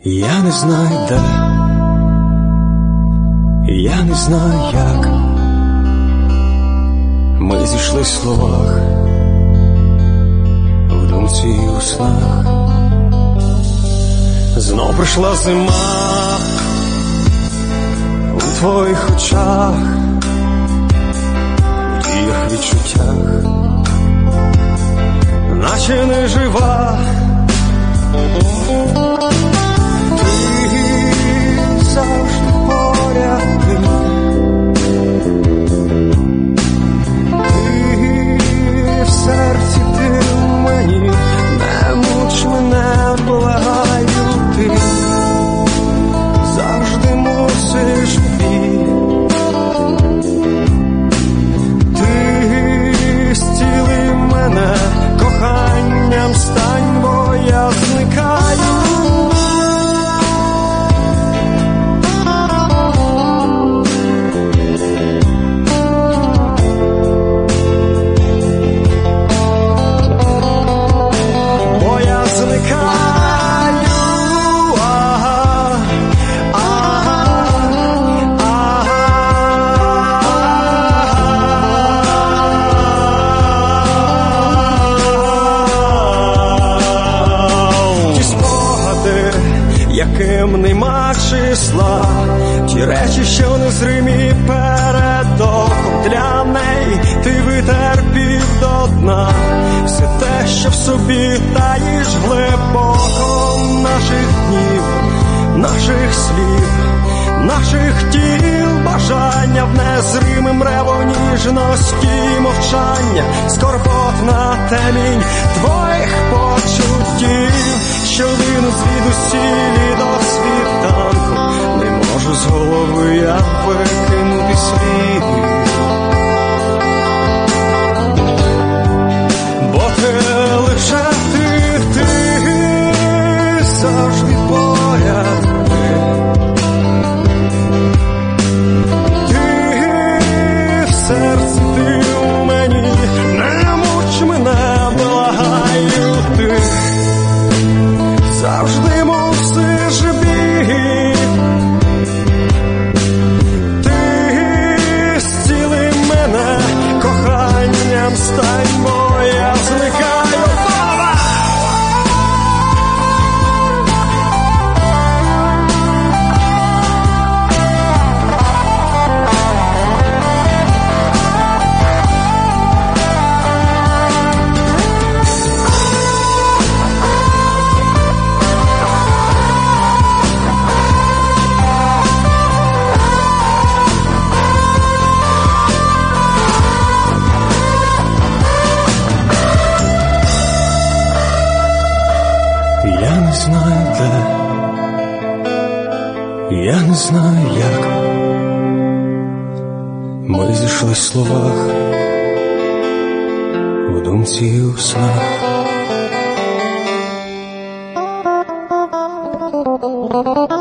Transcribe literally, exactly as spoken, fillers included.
Я не знаю де, я не знаю як. Ми зійшли в словах, в думці і у снах. Знов прийшла зима у твоїх очах, в діях, відчуттях, наче не жива. Ти завжди поряд, ти, ти в серці, ти в мені, не муч мене, благаю, ти завжди мусиш піти. Ти зціли мене, коханням стань, бо я зникаю. Яким нема числа, ті речі, що незримі перед оком, для неї ти витерпів до дна все те, що в собі таїш глибоко, наших днів, наших слів, наших тіл, бажання в незримим реву ніжності, мовчання, скорботна темінь твоїх почуттів, що лину звідусілі до світанку. Не можу з голови я викинути слід, бо ти лише ти, ти завжди поряд, ти в серці, ти у мені, не муч мене, благаю, ти завжди мусиш бігти. Ти зціли мене, коханням стань, бо я зникаю. Я не знаю де, я не знаю як. Ми зійшли в словах, в думці і у снах.